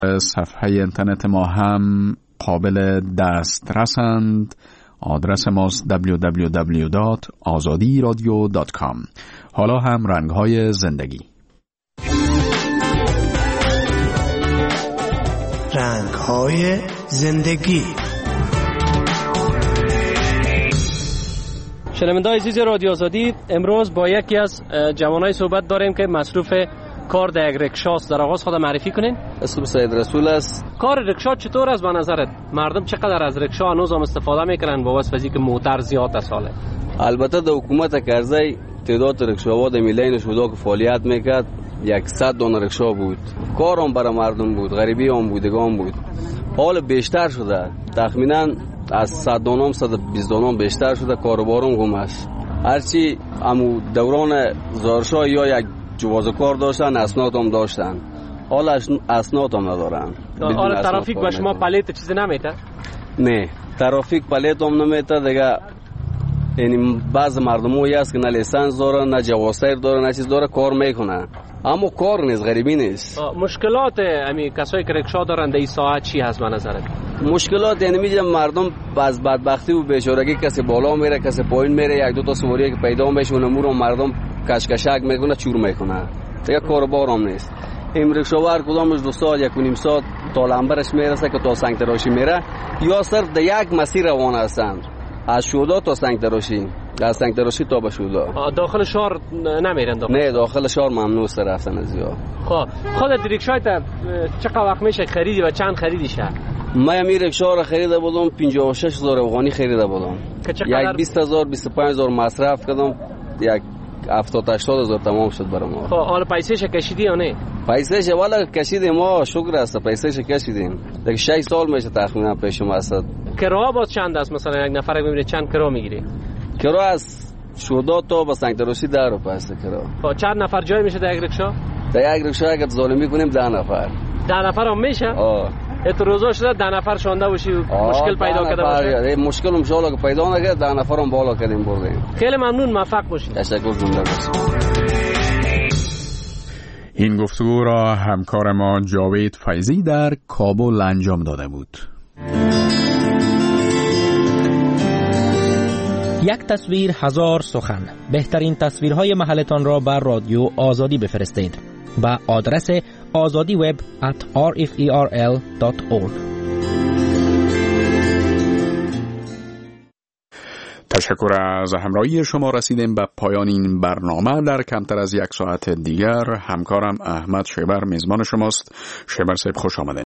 صفحه اینترنت ما هم قابل دسترسند. آدرس ماست www.azadiradio.com. حالا هم رنگ‌های زندگی. رنگ‌های زندگی. شنونده‌های عزیز رادیو آزادی، امروز با یکی از جوانای صحبت داریم که مصروف کار در یک رکشاست. در آغاز خود معرفی کنین. اسم سید رسول است. کار رکشا چطور است به نظرت؟ مردم چقدر از رکشا هنوز هم استفاده میکنن با واسطه که موتر زیاد ساله؟ البته در حکومت کرزی تعداد رکشاها در میلین شودا که فعالیت میکرد 100 دانه رکشا بود. کارم برای مردم بود، غریبی هم بودگان بود. حال بیشتر شده، تخمینا از 100 دانم 120 دانم بیشتر شده. کاروبارم گم است. هرچی امو دوران زارشاه یا یک جواز کار داشتن، اسناد هم داشتن، حالا اسناد هم ندارن. حالا ترافیک به شما پلیت چیزی نمیته؟ نه، ترافیک پلیت هم نمیته دیگه. یعنی بعض مردمایی هست که نه لیسنس داره، نه جوازسیر داره، نه چیز داره، کار میکنه، اما کار نیست، غریبی نیست. مشکلات امی کسایی که رکشا دارن در این ساعت چی هست به نظرت؟ مشکلات یعنی میگم مردم از بدبختی و بیچارگی، کسی بالا میره کسی پایین میره، یک دو تا سواری که پیدا میشه اونمو رو مردم کشکشک میکنه، چور میکنه، دیگه کاروبار هم نیست. این رکشاور کدامش 2 ساعت 1.5 ساعت تا لنبرش میرسه که تا سنگ تراشی میره، یا صرف در یک مسیر روان هستند، از شودا تا سنگ تراشی، از سنگ تراشی تا به شودا. داخل شهر نمیرن؟ نه، داخل شهر ممنوع است رفتن از یا. خودت رکشایت چقدر وقت میشه خریدی و چند خریدیشه؟ من این رکشا را خریده بودم 56,000 افغانی خریده بودم. یک 20,000 25,000 مصرف کردم، یک 70,000 تمام شد برام. حالا پیسه‌ش کشیدی یا نه؟ پیسه‌ش والا کشیدیم، ما شکر است پیسه‌ش کشیدیم. دیگه 6 سال میشه تقریبا پیش ما است. کرا باز چند است؟ مثلا یک نفر ببینید چند کرا میگیری؟ کرا از شودا تا به سنگ تراشی 10 روپیه است کرا. چند نفر جای میشه در یک رکشا؟ در یک رکشا اگه ظالمی کنیم 10 نفر. 10 نفر هم میشه؟ تو روزا شده 10 نفر شونده باشی مشکل پیدا کرده باشه؟ مشکل ان شاء الله که پیدا نکنه 10 نفر هم بالا کردیم بردیم. خیلی ممنون، موفق باشید. تشکر، زنده باشید. این گفتگو را همکار ما جاوید فیضی در کابل انجام داده بود. یک تصویر هزار سخن. بهترین تصویرهای محلتان را بر رادیو آزادی بفرستید با آدرس azadiweb@rferl.org. تشکر از همراهی شما. رسیدیم به پایان این برنامه. در کمتر از 1 ساعت دیگر همکارم احمد شیبر میزبان شماست. شیبر صاحب خوش آمدید.